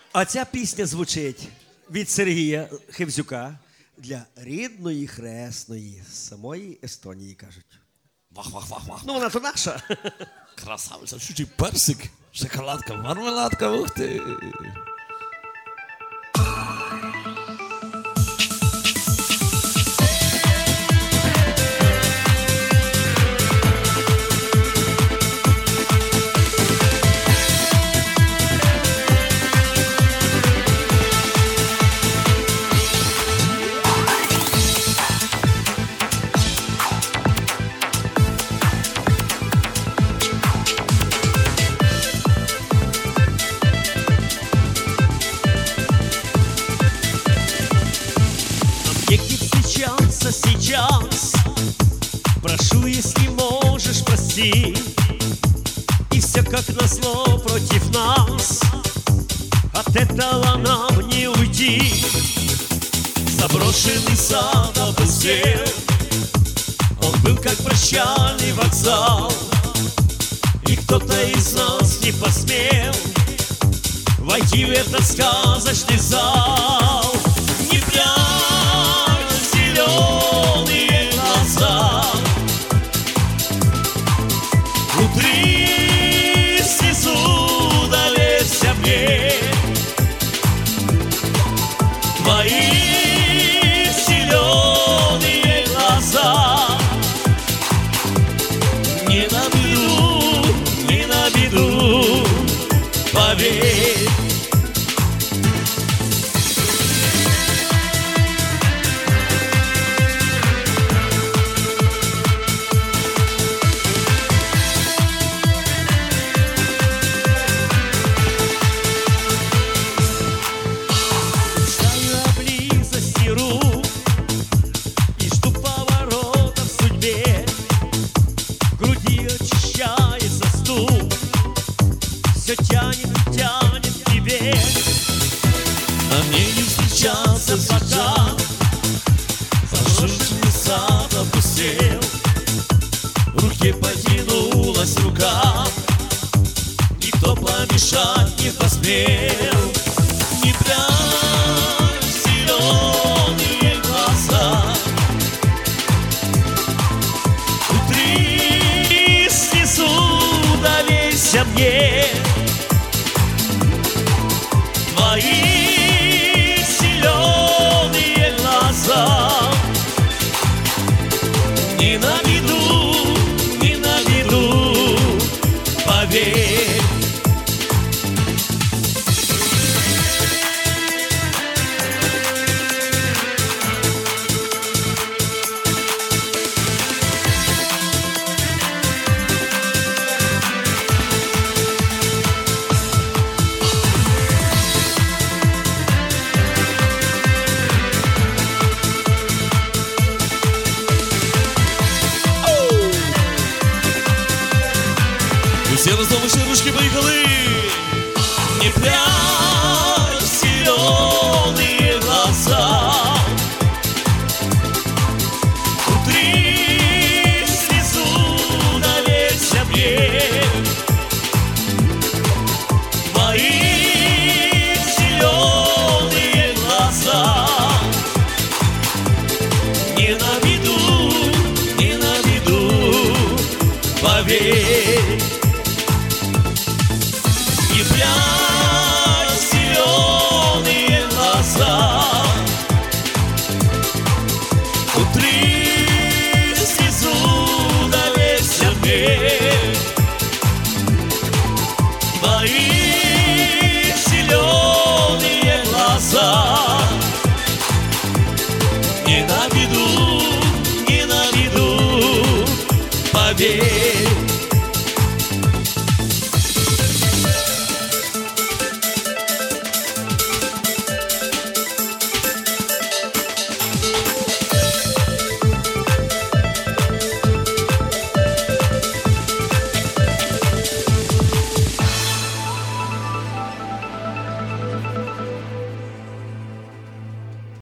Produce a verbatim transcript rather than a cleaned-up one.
А ця пісня звучить від Сергія Хевзюка для рідної хресної, з самої Естонії, кажуть. Вах-вах-вах-вах. Ну, вона то наша. Красавиця, чуть-чуть персик, шоколадка, мармеладка, ух ти. Сейчас прошу, если можешь, прости. И все как назло против нас, от этого нам не уйти. Заброшенный сад опустел, он был как прощальный вокзал, и кто-то из нас не посмел войти в этот сказочный зал. Не прячь зеленые глаза, утри слезу, доверься мне. Твои зеленые глаза не на беду, не на беду, поверь. Все тянет, тянет к тебе, а мне не встречаться пока. Заброшенный сад опустел, в руке потянулась рука, никто помешать не посмел. Не прячь зеленые глаза, утри слезу, доверься мне. Твои зеленые глаза не на виду, не на виду, поверь. Все разом вышли, ручки поехали. Не прячь зеленые глаза, утри слезу, доверься мне. Твои зеленые глаза не на виду, не на виду, поверь. Не прячь зеленые глаза, утри слезу, доверься мне. Твои зеленые глаза не на виду, не на виду, поверь.